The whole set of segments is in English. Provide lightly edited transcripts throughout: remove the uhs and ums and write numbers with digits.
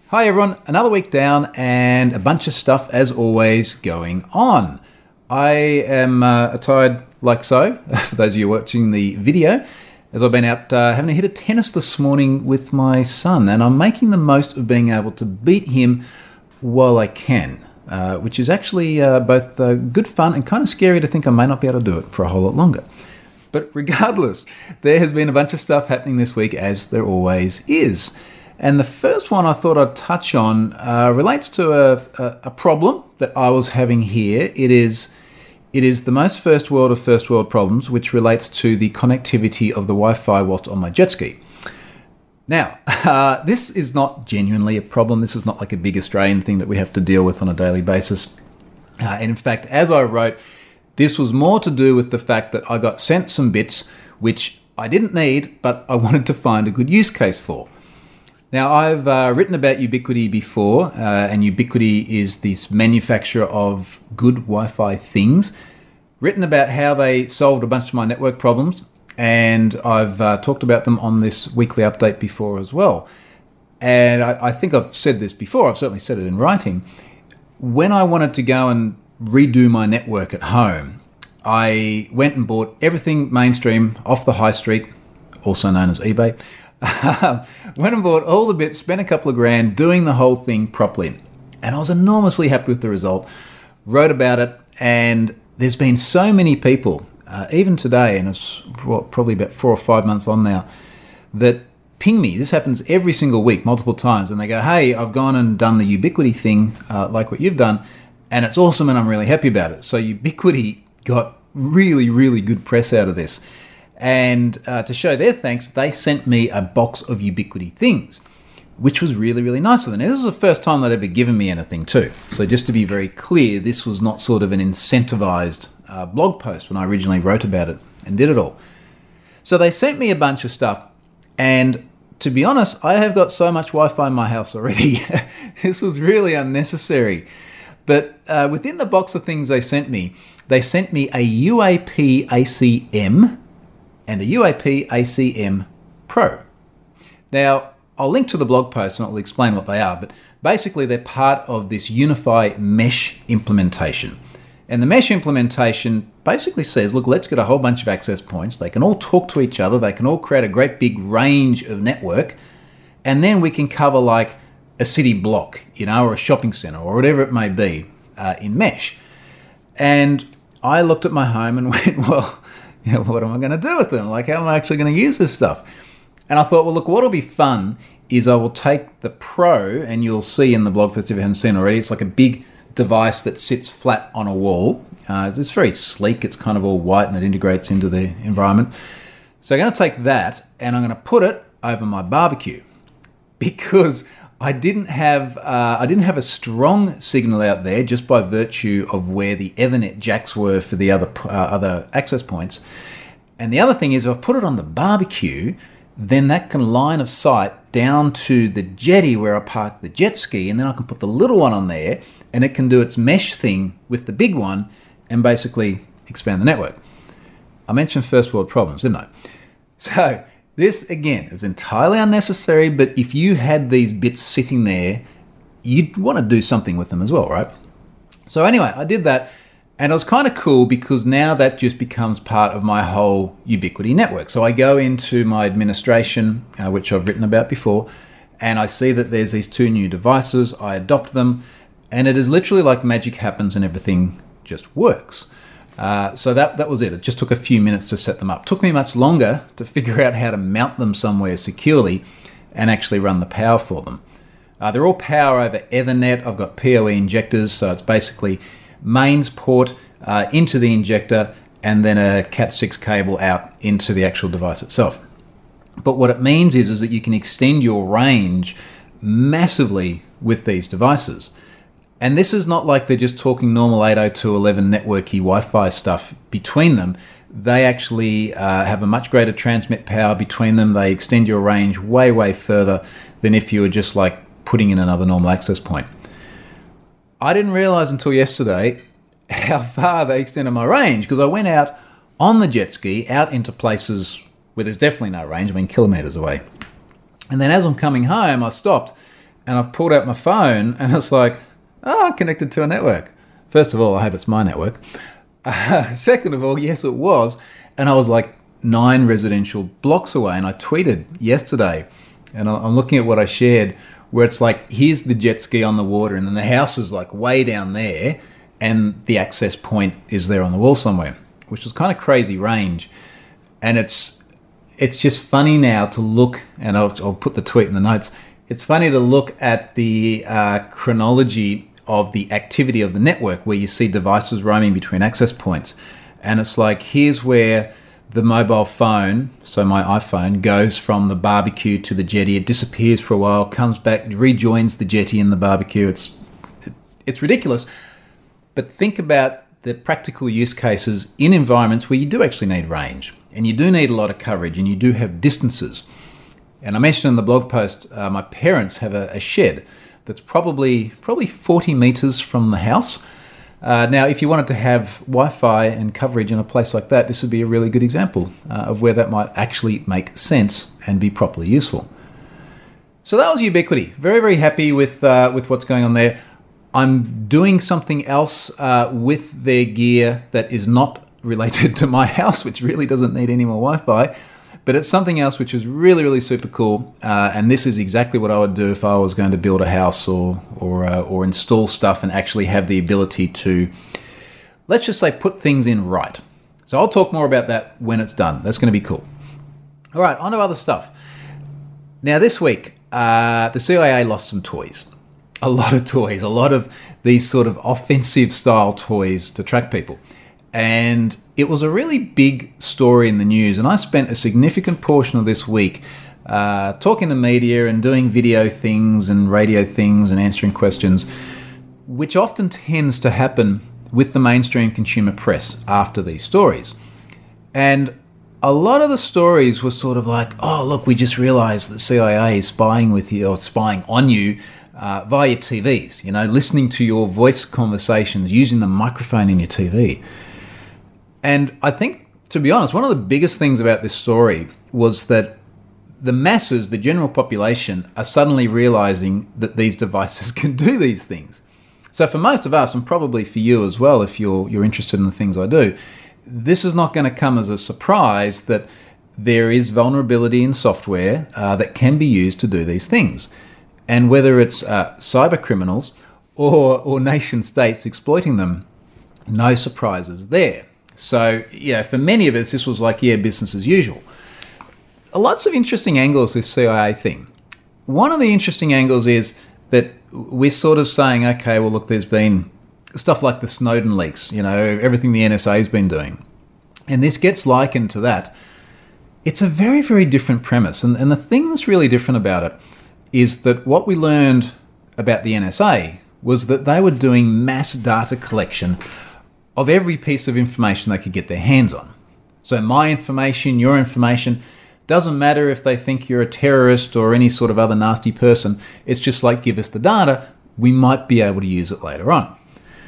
Hi everyone, another week down and a bunch of stuff as always going on. I am attired like so, for those of you watching the video, as I've been out having a hit of tennis this morning with my son, and I'm making the most of being able to beat him while I can, which is actually both good fun and kind of scary to think I may not be able to do it for a whole lot longer. But regardless, there has been a bunch of stuff happening this week, as there always is. And the first one I thought I'd touch on relates to a problem that I was having here. It is the most first world of first world problems, which relates to the connectivity of the Wi-Fi whilst on my jet ski. Now, this is not genuinely a problem. This is not like a big Australian thing that we have to deal with on a daily basis. And in fact, as I wrote, this was more to do with the fact that I got sent some bits which I didn't need, but I wanted to find a good use case for. Now, I've written about Ubiquiti before, and Ubiquiti is this manufacturer of good Wi-Fi things. Written about how they solved a bunch of my network problems, and I've talked about them on this weekly update before as well. And I think I've said this before, I've certainly said it in writing. When I wanted to go and redo my network at home, I went and bought everything mainstream off the high street, also known as eBay. Went and bought all the bits, spent a couple of grand doing the whole thing properly. And I was enormously happy with the result. Wrote about it, and there's been so many people, even today, and it's probably about 4 or 5 months on now, that ping me. This happens every single week, multiple times, and they go, hey, I've gone and done the Ubiquiti thing, like what you've done, and it's awesome and I'm really happy about it. So Ubiquiti got really, really good press out of this. And to show their thanks, they sent me a box of Ubiquiti things, which was really, really nice of them. Now, this was the first time they'd ever given me anything too. So just to be very clear, this was not sort of an incentivized blog post when I originally wrote about it and did it all. So they sent me a bunch of stuff, and to be honest, I have got so much Wi-Fi in my house already. This was really unnecessary. But within the box of things they sent me a UAP ACM and a UAP ACM Pro. Now, I'll link to the blog post and I'll explain what they are, but basically they're part of this UniFi mesh implementation. And the mesh implementation basically says, look, let's get a whole bunch of access points. They can all talk to each other. They can all create a great big range of network. And then we can cover like a city block, or a shopping center or whatever it may be in mesh. And I looked at my home and went, well, what am I going to do with them? Like, how am I actually going to use this stuff? And I thought, well, look, what'll be fun is I will take the Pro, and you'll see in the blog post if you haven't seen it already, it's like a big device that sits flat on a wall. It's very sleek. It's kind of all white and it integrates into the environment. So I'm going to take that and I'm going to put it over my barbecue, because I didn't have a strong signal out there just by virtue of where the Ethernet jacks were for the other access points. And the other thing is, if I put it on the barbecue, then that can line of sight down to the jetty where I park the jet ski, and then I can put the little one on there, and it can do its mesh thing with the big one and basically expand the network. I mentioned first world problems, didn't I? So this, again, is entirely unnecessary, but if you had these bits sitting there, you'd want to do something with them as well, right? So anyway, I did that, and it was kind of cool because now that just becomes part of my whole Ubiquiti network. So I go into my administration, which I've written about before, and I see that there's these 2 new devices. I adopt them, and it is literally like magic happens and everything just works. So that was it. It just took a few minutes to set them up. Took me much longer to figure out how to mount them somewhere securely and actually run the power for them. They're all power over Ethernet. I've got PoE injectors, so it's basically mains port into the injector and then a Cat6 cable out into the actual device itself. But what it means is that you can extend your range massively with these devices. And this is not like they're just talking normal 802.11 networky Wi-Fi stuff between them. They actually have a much greater transmit power between them. They extend your range way, way further than if you were just like putting in another normal access point. I didn't realize until yesterday how far they extended my range, because I went out on the jet ski out into places where there's definitely no range, I mean kilometers away. And then as I'm coming home, I stopped and I've pulled out my phone and it's like, oh, I'm connected to a network. First of all, I hope it's my network. Second of all, yes, it was. And I was like 9 residential blocks away. And I tweeted yesterday, and I'm looking at what I shared, where it's like, here's the jet ski on the water, and then the house is like way down there, and the access point is there on the wall somewhere, which was kind of crazy range. And it's just funny now to look, and I'll put the tweet in the notes. It's funny to look at the chronology of the activity of the network, where you see devices roaming between access points. And it's like, here's where the mobile phone, so my iPhone, goes from the barbecue to the jetty. It disappears for a while, comes back, rejoins the jetty and the barbecue. It's ridiculous. But think about the practical use cases in environments where you do actually need range, and you do need a lot of coverage, and you do have distances. And I mentioned in the blog post, my parents have a shed that's probably 40 meters from the house. Now, if you wanted to have Wi-Fi and coverage in a place like that, this would be a really good example of where that might actually make sense and be properly useful. So that was Ubiquiti. Very, very happy with what's going on there. I'm doing something else with their gear that is not related to my house, which really doesn't need any more Wi-Fi. But it's something else which is really, really super cool. And this is exactly what I would do if I was going to build a house or install stuff and actually have the ability to, let's just say, put things in right. So I'll talk more about that when it's done. That's going to be cool. All right, on to other stuff. Now this week, the CIA lost some toys. A lot of toys, a lot of these sort of offensive style toys to track people. And it was a really big story in the news, and I spent a significant portion of this week talking to media and doing video things and radio things and answering questions, which often tends to happen with the mainstream consumer press after these stories. And a lot of the stories were sort of like, oh, look, we just realized that CIA is spying with you or spying on you via your TVs, listening to your voice conversations, using the microphone in your TV. And I think, to be honest, one of the biggest things about this story was that the masses, the general population, are suddenly realizing that these devices can do these things. So for most of us, and probably for you as well, if you're interested in the things I do, this is not going to come as a surprise that there is vulnerability in software that can be used to do these things. And whether it's cyber criminals or nation states exploiting them, no surprises there. So, for many of us, this was like, business as usual. Lots of interesting angles, this CIA thing. One of the interesting angles is that we're sort of saying, okay, well, look, there's been stuff like the Snowden leaks, everything the NSA's been doing. And this gets likened to that. It's a very, very different premise. And the thing that's really different about it is that what we learned about the NSA was that they were doing mass data collection of every piece of information they could get their hands on. So my information, your information, doesn't matter if they think you're a terrorist or any sort of other nasty person. It's just like, give us the data, we might be able to use it later on.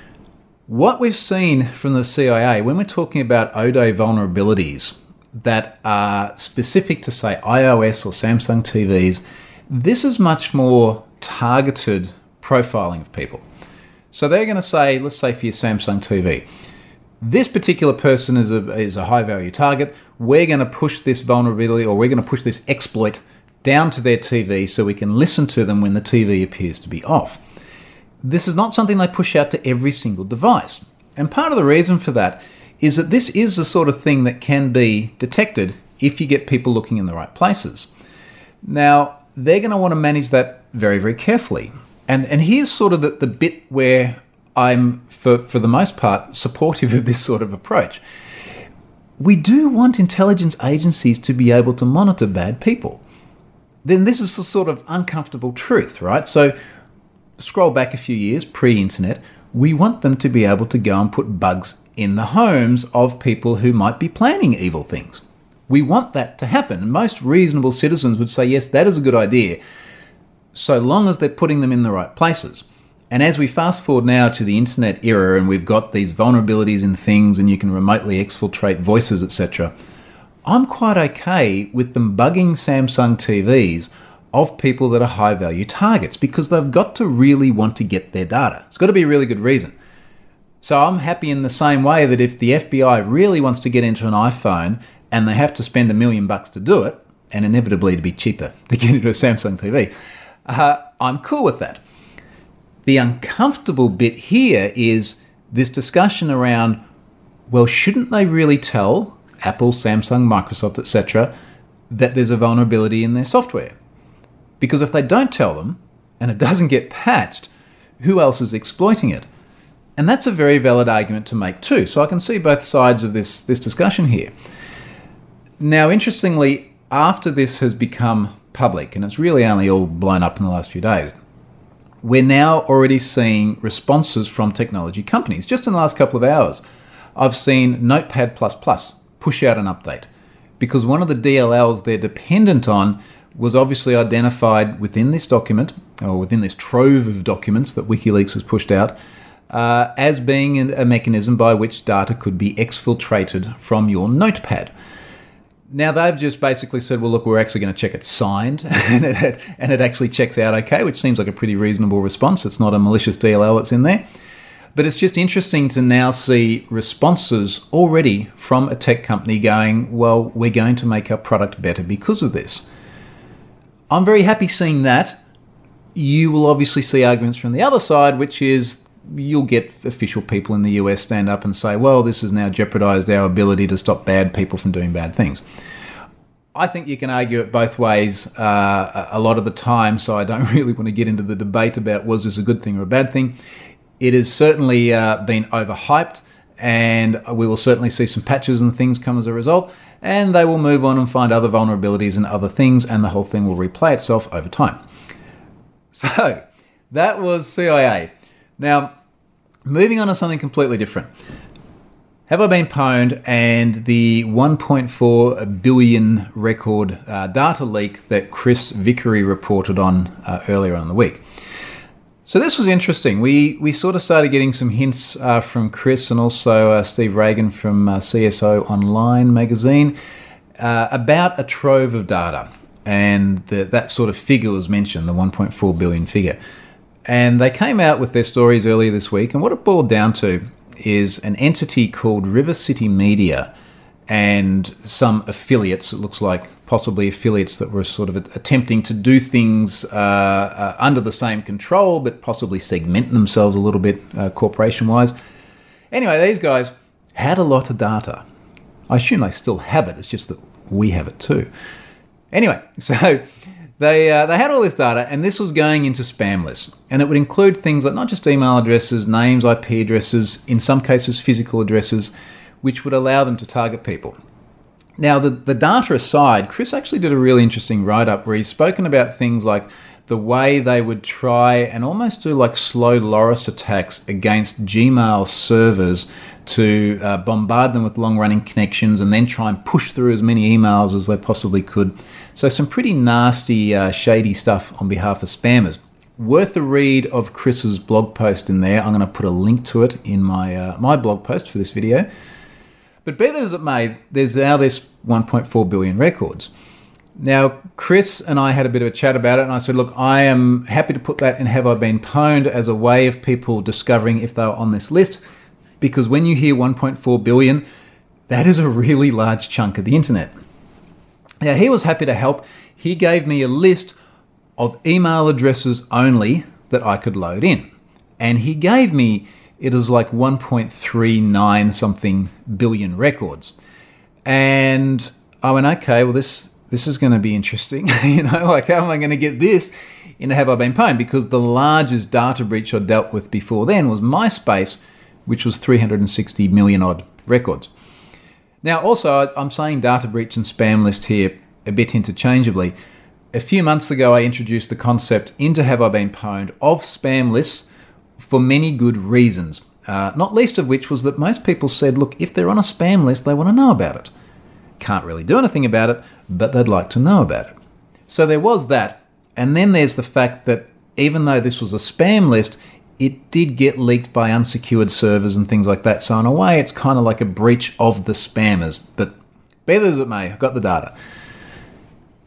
What we've seen from the CIA, when we're talking about ODay vulnerabilities that are specific to, say, iOS or Samsung TVs, this is much more targeted profiling of people. So they're going to say, let's say for your Samsung TV, this particular person is a high value target. We're going to push this vulnerability, or we're going to push this exploit down to their TV so we can listen to them when the TV appears to be off. This is not something they push out to every single device. And part of the reason for that is that this is the sort of thing that can be detected if you get people looking in the right places. Now, they're going to want to manage that very, very carefully. And here's sort of the bit where I'm, for the most part, supportive of this sort of approach. We do want intelligence agencies to be able to monitor bad people. Then this is the sort of uncomfortable truth, right? So scroll back a few years, pre-internet, we want them to be able to go and put bugs in the homes of people who might be planning evil things. We want that to happen. Most reasonable citizens would say, yes, that is a good idea, so long as they're putting them in the right places. And as we fast forward now to the internet era and we've got these vulnerabilities in things and you can remotely exfiltrate voices, etc., I'm quite okay with them bugging Samsung TVs of people that are high value targets because they've got to really want to get their data. It's got to be a really good reason. So I'm happy in the same way that if the FBI really wants to get into an iPhone and they have to spend $1 million to do it, and inevitably it'd be cheaper to get into a Samsung TV, I'm cool with that. The uncomfortable bit here is this discussion around, well, shouldn't they really tell Apple, Samsung, Microsoft, etc., that there's a vulnerability in their software? Because if they don't tell them and it doesn't get patched, who else is exploiting it? And that's a very valid argument to make too. So I can see both sides of this discussion here. Now, interestingly, after this has become public, and it's really only all blown up in the last few days, we're now already seeing responses from technology companies. Just in the last couple of hours, I've seen Notepad++ push out an update because one of the DLLs they're dependent on was obviously identified within this document, or within this trove of documents that WikiLeaks has pushed out, as being a mechanism by which data could be exfiltrated from your Notepad. Now, they've just basically said, well, look, we're actually going to check it signed, and it actually checks out okay, which seems like a pretty reasonable response. It's not a malicious DLL that's in there. But it's just interesting to now see responses already from a tech company going, well, we're going to make our product better because of this. I'm very happy seeing that. You will obviously see arguments from the other side, which is you'll get official people in the US stand up and say, well, this has now jeopardized our ability to stop bad people from doing bad things. I think you can argue it both ways a lot of the time, so I don't really want to get into the debate about was this a good thing or a bad thing. It has certainly been overhyped, and we will certainly see some patches and things come as a result, and they will move on and find other vulnerabilities and other things, and the whole thing will replay itself over time. So that was CIA. Now, moving on to something completely different. Have I Been Pwned and the 1.4 billion record data leak that Chris Vickery reported on earlier in the week. So this was interesting. We sort of started getting some hints from Chris and also Steve Reagan from CSO Online magazine about a trove of data. And that sort of figure was mentioned, the 1.4 billion figure. And they came out with their stories earlier this week, and what it boiled down to is an entity called River City Media and some affiliates, it looks like possibly affiliates that were sort of attempting to do things under the same control, but possibly segment themselves a little bit corporation-wise. Anyway, these guys had a lot of data. I assume they still have it, it's just that we have it too. Anyway, so they had all this data, and this was going into spam lists. And it would include things like not just email addresses, names, IP addresses, in some cases physical addresses, which would allow them to target people. Now, the data aside, Chris actually did a really interesting write-up where he's spoken about things like the way they would try and almost do like slow loris attacks against Gmail servers to bombard them with long-running connections and then try and push through as many emails as they possibly could. So some pretty nasty, shady stuff on behalf of spammers. Worth a read of Chris's blog post in there. I'm going to put a link to it in my blog post for this video. But be that as it may, there's now this 1.4 billion records. Now, Chris and I had a bit of a chat about it, and I said, look, I am happy to put that in Have I Been Pwned as a way of people discovering if they were on this list, because when you hear 1.4 billion, that is a really large chunk of the internet. Now, he was happy to help. He gave me a list of email addresses only that I could load in. And he gave me, it is like 1.39 something billion records. And I went, okay, well, this is going to be interesting. You know, like how am I going to get this into Have I Been Pwned? Because the largest data breach I dealt with before then was MySpace, which was 360 million odd records. Now, also, I'm saying data breach and spam list here a bit interchangeably. A few months ago, I introduced the concept into Have I Been Pwned of spam lists for many good reasons, not least of which was that most people said, look, if they're on a spam list, they want to know about it. Can't really do anything about it, but they'd like to know about it. So there was that. And then there's the fact that even though this was a spam list, it did get leaked by unsecured servers and things like that. So in a way, it's kind of like a breach of the spammers. But be that as it may, I've got the data.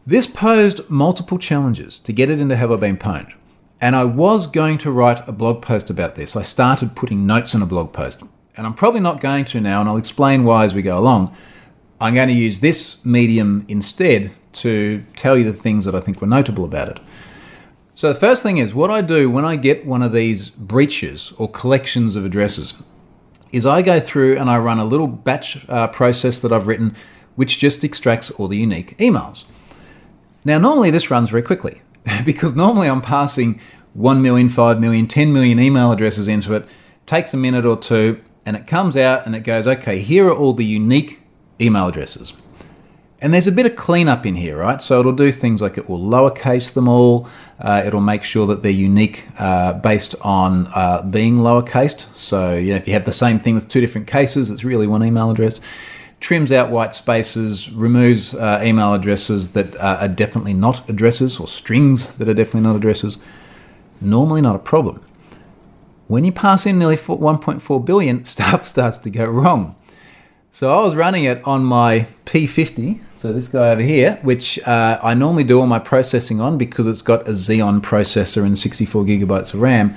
This posed multiple challenges to get it into Have I Been Pwned. And I was going to write a blog post about this. I started putting notes in a blog post. And I'm probably not going to now, and I'll explain why as we go along. I'm going to use this medium instead to tell you the things that I think were notable about it. So the first thing is, what I do when I get one of these breaches or collections of addresses is I go through and I run a little batch process that I've written which just extracts all the unique emails. Now, normally this runs very quickly because normally I'm passing 1 million, 5 million, 10 million email addresses into it, takes a minute or two, and it comes out and it goes, okay, here are all the unique email addresses. And there's a bit of cleanup in here, right? So it'll do things like it will lowercase them all. It'll make sure that they're unique based on being lowercased. So if you have the same thing with two different cases, it's really one email address. Trims out white spaces, removes email addresses that are definitely not addresses, or strings that are definitely not addresses. Normally not a problem. When you pass in nearly 1.4 billion, stuff starts to go wrong. So I was running it on my P50, so this guy over here, which I normally do all my processing on because it's got a Xeon processor and 64 gigabytes of RAM.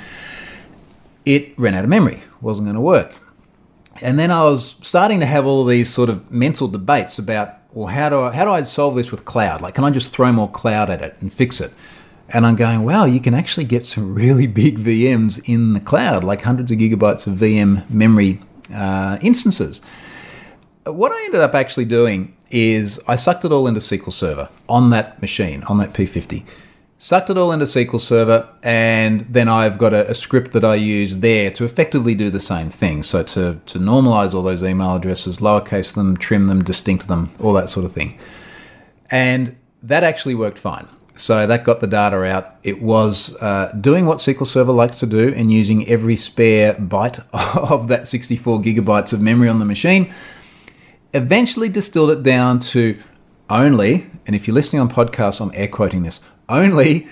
It ran out of memory, wasn't going to work. And then I was starting to have all these sort of mental debates about, well, how do I solve this with cloud? Like, can I just throw more cloud at it and fix it? And I'm going, wow, you can actually get some really big VMs in the cloud, like hundreds of gigabytes of VM memory instances. What I ended up actually doing is I sucked it all into SQL Server on that machine, on that P50. Sucked it all into SQL Server, and then I've got a script that I use there to effectively do the same thing. So to normalize all those email addresses, lowercase them, trim them, distinct them, all that sort of thing. And that actually worked fine. So that got the data out. It was doing what SQL Server likes to do and using every spare byte of that 64 gigabytes of memory on the machine. Eventually distilled it down to only, and if you're listening on podcasts, I'm air quoting this, only,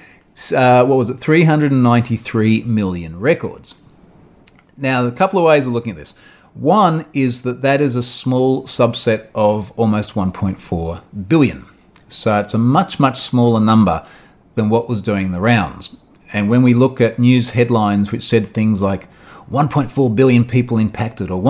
393 million records. Now, a couple of ways of looking at this. One is that is a small subset of almost 1.4 billion. So it's a much, much smaller number than what was doing the rounds. And when we look at news headlines which said things like 1.4 billion people impacted or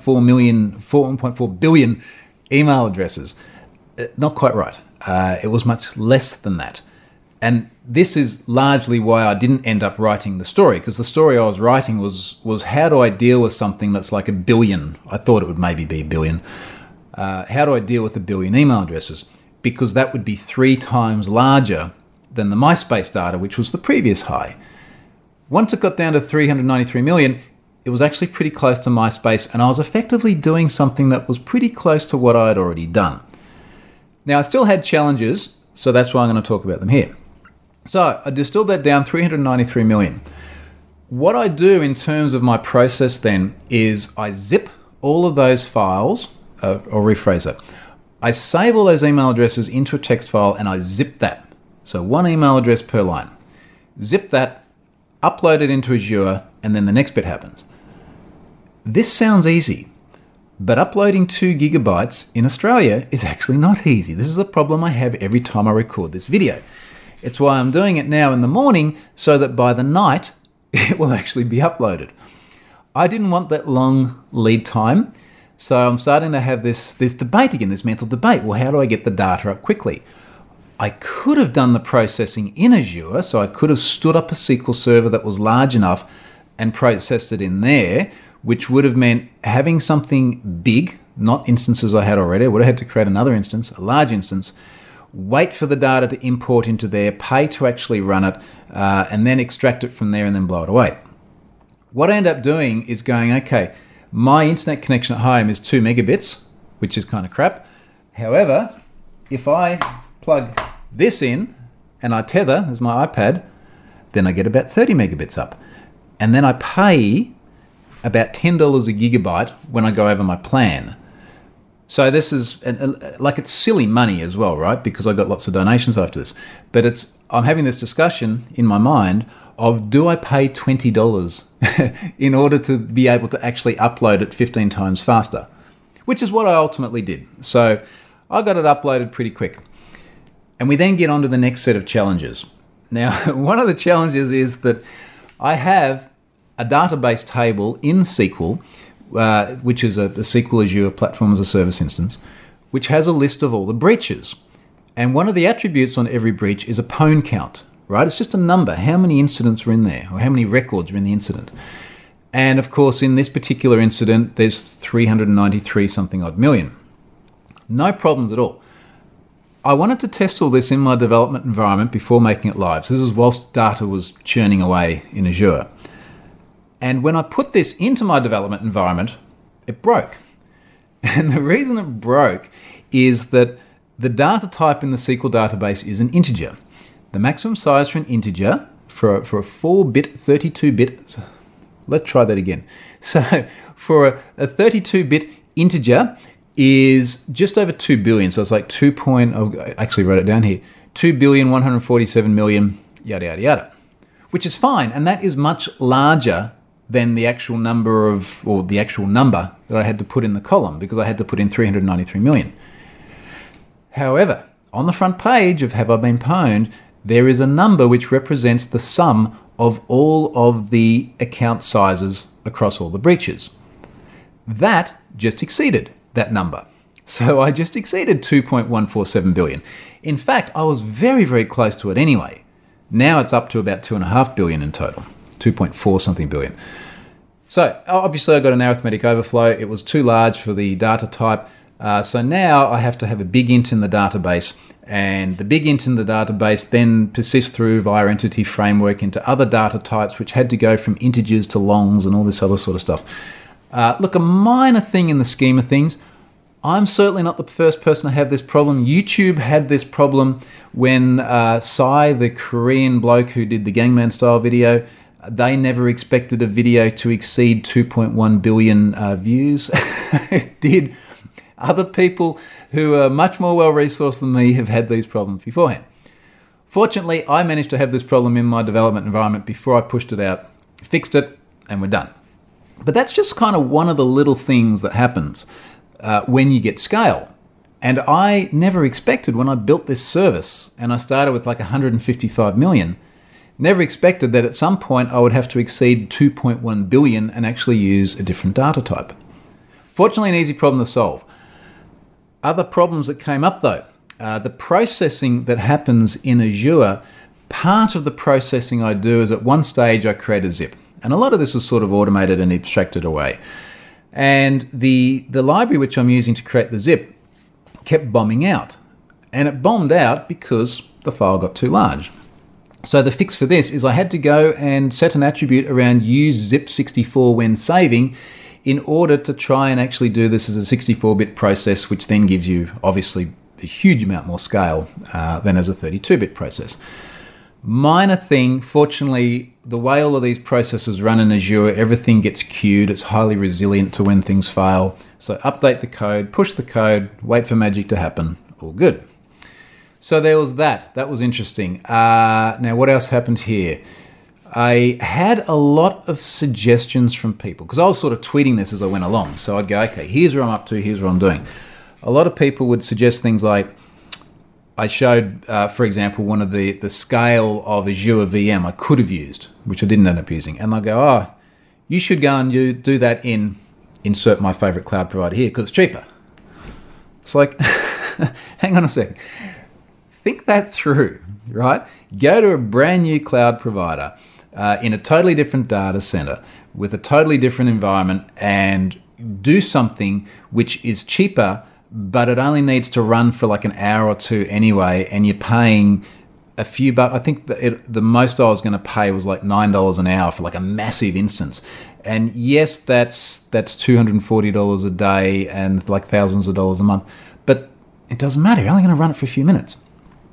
1.4 billion email addresses, not quite right. It was much less than that. And this is largely why I didn't end up writing the story, because the story I was writing was how do I deal with something that's like a billion? I thought it would maybe be a billion. How do I deal with a billion email addresses? Because that would be 3 times larger than the MySpace data, which was the previous high. Once it got down to 393 million, it was actually pretty close to MySpace, and I was effectively doing something that was pretty close to what I had already done. Now, I still had challenges, so that's why I'm going to talk about them here. So I distilled that down, 393 million. What I do in terms of my process then is I zip all of those files, or rephrase that. I save all those email addresses into a text file and I zip that. So 1 email address per line. Zip that, upload it into Azure, and then the next bit happens. This sounds easy, but uploading 2 gigabytes in Australia is actually not easy. This is the problem I have every time I record this video. It's why I'm doing it now in the morning so that by the night it will actually be uploaded. I didn't want that long lead time, so I'm starting to have this debate again, this mental debate. Well, how do I get the data up quickly? I could have done the processing in Azure, so I could have stood up a SQL server that was large enough and processed it in there, which would have meant having something big, not instances I had already. I would have had to create another instance, a large instance, wait for the data to import into there, pay to actually run it, and then extract it from there and then blow it away. What I end up doing is going, okay, my internet connection at home is 2 megabits, which is kind of crap. However, if I plug this in and I tether, there's my iPad, then I get about 30 megabits up. And then I pay about $10 a gigabyte when I go over my plan. So this is like, it's silly money as well, right? Because I got lots of donations after this. But I'm having this discussion in my mind of, do I pay $20 in order to be able to actually upload it 15 times faster? Which is what I ultimately did. So I got it uploaded pretty quick. And we then get on to the next set of challenges. Now, one of the challenges is that I have a database table in SQL, which is a SQL Azure Platform as a Service instance, which has a list of all the breaches. And one of the attributes on every breach is a pwn count, right? It's just a number, how many incidents are in there, or how many records are in the incident. And of course, in this particular incident, there's 393 something odd million. No problems at all. I wanted to test all this in my development environment before making it live. So this is whilst data was churning away in Azure. And when I put this into my development environment, it broke. And the reason it broke is that the data type in the SQL database is an integer. The maximum size for an integer, for a 4-bit, 32-bit, let's try that again. So for a 32-bit integer is just over 2 billion. So it's like I actually wrote it down here, 2,147,000,000, yada, yada, yada, which is fine. And that is much larger than the actual number that I had to put in the column, because I had to put in 393 million. However, on the front page of Have I Been Pwned, there is a number which represents the sum of all of the account sizes across all the breaches. That just exceeded that number. So I just exceeded 2.147 billion. In fact, I was very, very close to it anyway. Now it's up to about 2.5 billion in total, 2.4 something billion. So obviously I got an arithmetic overflow. It was too large for the data type. So now I have to have a big int in the database, and the big int in the database then persists through via entity framework into other data types, which had to go from integers to longs and all this other sort of stuff. Look, a minor thing in the scheme of things. I'm certainly not the first person to have this problem. YouTube had this problem when Psy, the Korean bloke who did the Gangnam Style video, they never expected a video to exceed 2.1 billion views. It did. Other people who are much more well-resourced than me have had these problems beforehand. Fortunately, I managed to have this problem in my development environment before I pushed it out, fixed it, and we're done. But that's just kind of one of the little things that happens when you get scale. And I never expected, when I built this service, and I started with like 155 million, never expected that at some point I would have to exceed 2.1 billion and actually use a different data type. Fortunately, an easy problem to solve. Other problems that came up though, the processing that happens in Azure, part of the processing I do is at one stage I create a zip. And a lot of this is sort of automated and abstracted away. And the library which I'm using to create the zip kept bombing out. And it bombed out because the file got too large. So the fix for this is I had to go and set an attribute around use zip64 when saving in order to try and actually do this as a 64-bit process, which then gives you obviously a huge amount more scale than as a 32-bit process. Minor thing, fortunately, the way all of these processes run in Azure, everything gets queued. It's highly resilient to when things fail. So update the code, push the code, wait for magic to happen. All good. So there was that. That was interesting. Now, what else happened here? I had a lot of suggestions from people, because I was sort of tweeting this as I went along. So I'd go, okay, here's where I'm up to, here's what I'm doing. A lot of people would suggest things like, I showed, for example, one of the scale of Azure VM I could have used, which I didn't end up using. And they'll go, oh, you should go and do that in, insert my favorite cloud provider here, because it's cheaper. It's like, hang on a second. Think that through, right? Go to a brand new cloud provider in a totally different data center with a totally different environment and do something which is cheaper, but it only needs to run for like an hour or two anyway, and you're paying a few bucks. I think the most I was going to pay was like $9 an hour for like a massive instance. And yes, that's $240 a day and like thousands of dollars a month, but it doesn't matter. You're only going to run it for a few minutes.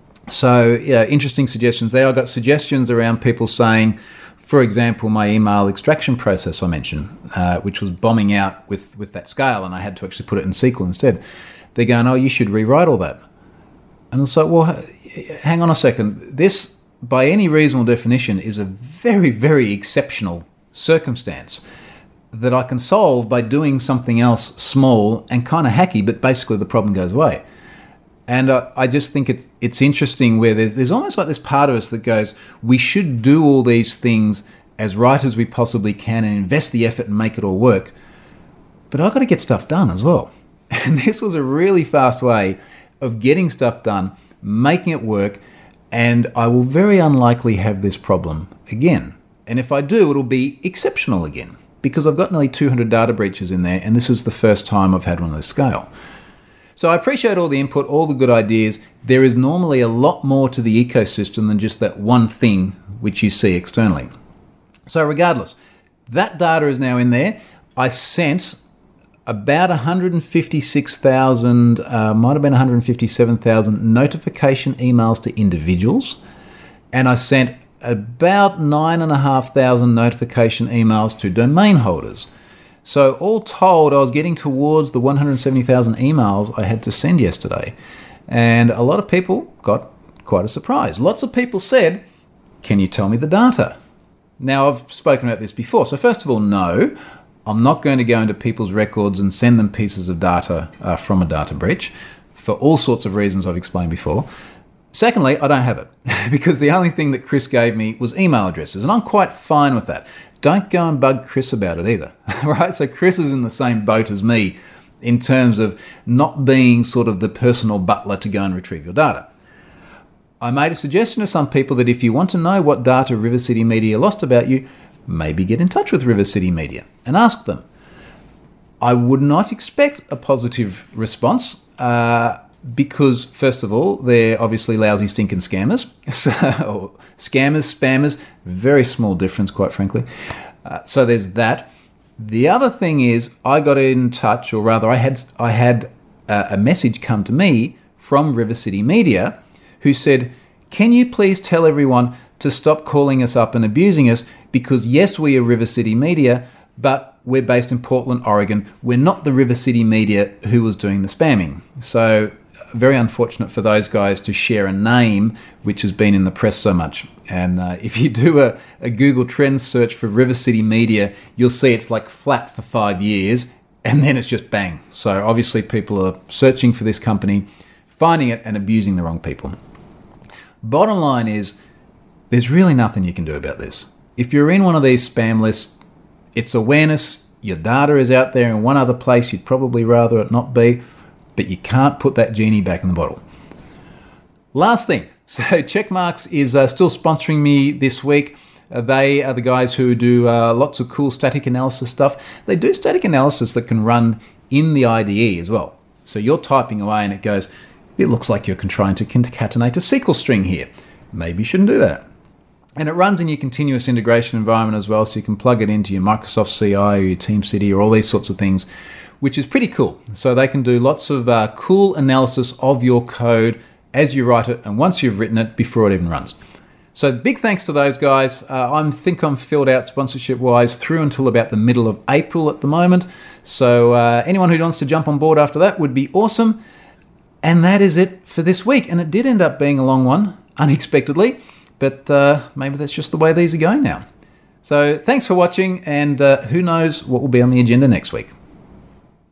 So yeah, interesting suggestions there. I got suggestions around people saying, for example, my email extraction process I mentioned, which was bombing out with that scale, and I had to actually put it in SQL instead. They're going, oh, you should rewrite all that. And it's like, well, hang on a second. This, by any reasonable definition, is a very, very exceptional circumstance that I can solve by doing something else small and kind of hacky, but basically the problem goes away. And I just think it's interesting where there's almost like this part of us that goes, we should do all these things as right as we possibly can and invest the effort and make it all work. But I've got to get stuff done as well. And this was a really fast way of getting stuff done, making it work, and I will very unlikely have this problem again. And if I do, it'll be exceptional again, because I've got nearly 200 data breaches in there, and this is the first time I've had one of this scale. So I appreciate all the input, all the good ideas. There is normally a lot more to the ecosystem than just that one thing which you see externally. So regardless, that data is now in there. I sent about 156,000, might have been 157,000 notification emails to individuals. And I sent about 9,500 notification emails to domain holders. So all told, I was getting towards the 170,000 emails I had to send yesterday. And a lot of people got quite a surprise. Lots of people said, can you tell me the data? Now, I've spoken about this before. So first of all, no, I'm not going to go into people's records and send them pieces of data from a data breach for all sorts of reasons I've explained before. Secondly, I don't have it because the only thing that Chris gave me was email addresses, and I'm quite fine with that. Don't go and bug Chris about it either, right? So Chris is in the same boat as me in terms of not being sort of the personal butler to go and retrieve your data. I made a suggestion to some people that if you want to know what data River City Media lost about you, maybe get in touch with River City Media and ask them. I would not expect a positive response because, first of all, they're obviously lousy, stinking scammers. So, scammers, spammers, very small difference, quite frankly. So there's that. The other thing is I got in touch, or rather I had a message come to me from River City Media who said, can you please tell everyone to stop calling us up and abusing us because, yes, we are River City Media, but we're based in Portland, Oregon. We're not the River City Media who was doing the spamming. So very unfortunate for those guys to share a name which has been in the press so much. And if you do a Google Trends search for River City Media, you'll see it's like flat for 5 years and then it's just bang. So obviously people are searching for this company, finding it and abusing the wrong people. Bottom line is, there's really nothing you can do about this. If you're in one of these spam lists, it's awareness, your data is out there in one other place you'd probably rather it not be, but you can't put that genie back in the bottle. Last thing, so Checkmarx is still sponsoring me this week. They are the guys who do lots of cool static analysis stuff. They do static analysis that can run in the IDE as well. So you're typing away and it goes, it looks like you're trying to concatenate a SQL string here. Maybe you shouldn't do that. And it runs in your continuous integration environment as well, so you can plug it into your Microsoft CI or your TeamCity or all these sorts of things, which is pretty cool. So they can do lots of cool analysis of your code as you write it and once you've written it before it even runs. So big thanks to those guys. I think I'm filled out sponsorship-wise through until about the middle of April at the moment. So anyone who wants to jump on board after that would be awesome. And that is it for this week. And it did end up being a long one, unexpectedly. But maybe that's just the way these are going now. So thanks for watching, and who knows what will be on the agenda next week.